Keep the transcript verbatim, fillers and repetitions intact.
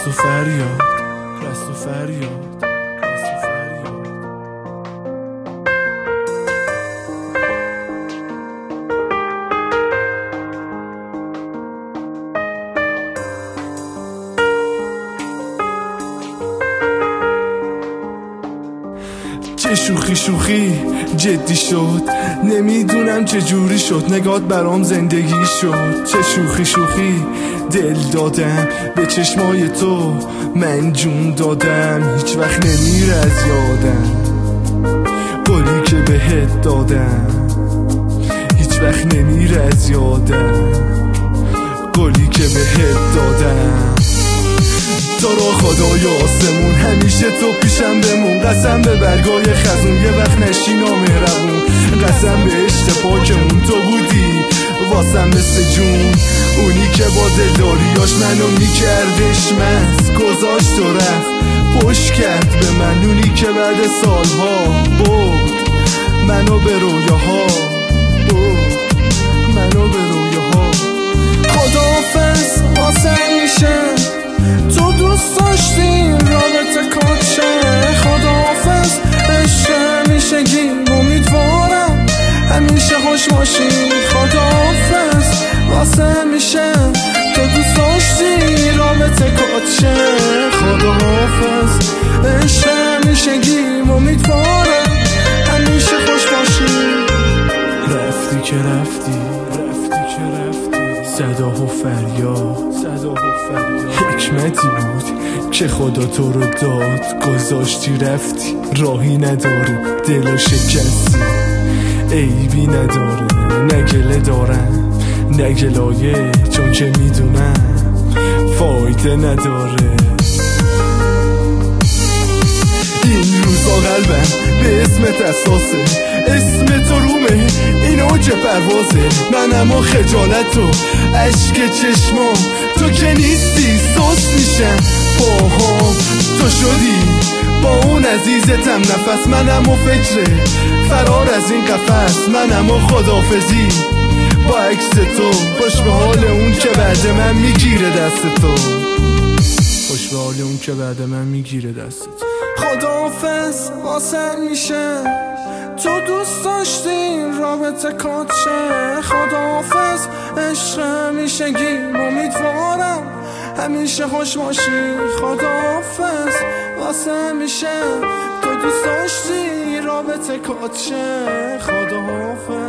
رست و فریاد، رست و فریاد، رست و فریاد. چه شوخی شوخی جدی شد، نمیدونم چه جوری شد، نگات برام زندگی شد. چه شوخی شوخی دل دادم به چشمای تو، من جون دادم، هیچ وقت نمیره از یادم. قولی که بهت دادم هیچ وقت نمیره از یادم. قولی که بهت دادم تو رو خدای آسمون، همیشه تو پیشم بمون. قسم به برگای خزون، یه وقت نشی نامهربون. قسم به عشق پاکمون، تو بودی واسم مثل جون. اونی که با دلداریاش منو میکردش مست، گذاشت و رفت خوش کرد به من. اونی که بعد سالها بود منو به رویاها، بود منو به رویاها. خداحافظ واسه میشه، تو دوست داشتی رابطه کاچه. خداحافظ عشق همیشگی، امیدوارم همیشه خوش باشی. خداحافظ واسه میشه، تو دوست داشتی رابطه کاچه. خداحافظ عشق همیشگی، امیدوارم همیشه خوش باشی. رفتی که رفتی، رفتی که رفتی، صدا و فریاد، صدا و فریاد. حکمتی بود که خدا تو رو داد، گذاشتی رفتی، راهی نداره دل و شکستی. عیبی نداره نگله دارم، نگلایه چون که میدونم فایده نداره. این روزا قلبم به اسمت اساسه، اسم تو رومه این اوج پروازه. من اما خجالت و عشق چشمام، تو که نیستی سوس میشم باهام. تو شدی با اون عزیزتم نفس، من اما فکر فرار از این قفس. من اما خداحافظی با عکس تو، خوش به حال اون که بعد من میگیره دست تو، خوش به حال اون که بعد من میگیره دست تو. خداحافظ واسه میشه، تو دوست داشتی رابطه کاچه. خداحافظ عشق همیشگی، امیدوارم همیشه خوش باشی. خداحافظ واسه میشه، تو دوست داشتی رابطه کاچه. خداحافظ.